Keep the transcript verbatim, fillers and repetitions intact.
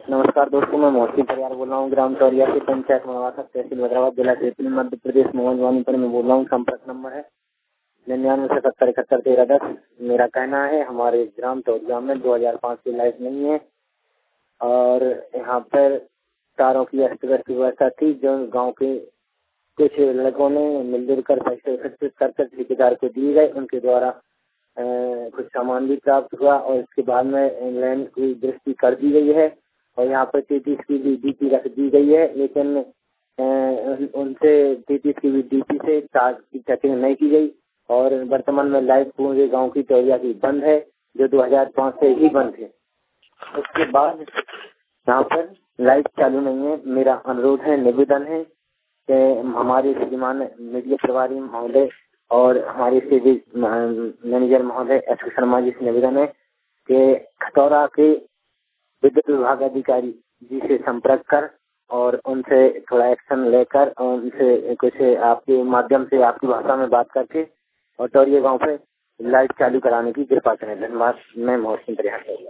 नमस्कार दोस्तों, मैं मोहसिन परियार बोल रहा हूँ। ग्राम चौरिया से पंचायत मवासा तहसील भद्रावत जिला जयपुर मध्य प्रदेश मोहन पर मैं बोल रहा हूँ। संपर्क नंबर है निन्यानवे से सत्तर इकहत्तर तेरह दस। मेरा कहना है हमारे ग्राम चौरिया में दो हजार पाँच की लाइट नहीं है और यहाँ पर तारों की अस्त व्यस्त व्यवस्था थी, जो गाँव के कुछ लड़कों ने मिलजुल कर पैसे एकत्रित कर कर ठेकेदार को दिए गए। उनके द्वारा आ, कुछ सामान भी प्राप्त हुआ और इसके बाद में लाइन की दृष्टि कर दी गई है और यहाँ पर तैतीस की भी डीपी रख दी गई है, लेकिन उनसे तैतीस की भी डीपी से तार की चेकिंग नहीं की गई और वर्तमान में लाइट पूरे गांव की चौरिया की बंद है, जो दो हजार पाँच से ही बंद है। उसके बाद यहाँ पर लाइट चालू नहीं है। मेरा अनुरोध है, निवेदन है कि हमारे श्रीमान मीडिया प्रभारी महोदय और हमारे से मैनेजर महोदय एस के शर्मा जी से निवेदन है कि खतौरा के विद्युत विभाग अधिकारी जी से संपर्क कर और उनसे थोड़ा एक्शन लेकर और उनसे कुछ आपके माध्यम से आपकी भाषा में बात करके और चौरिया गांव पे लाइट चालू कराने की कृपा करें। धन्यवाद। मैं मोहसिन परियार।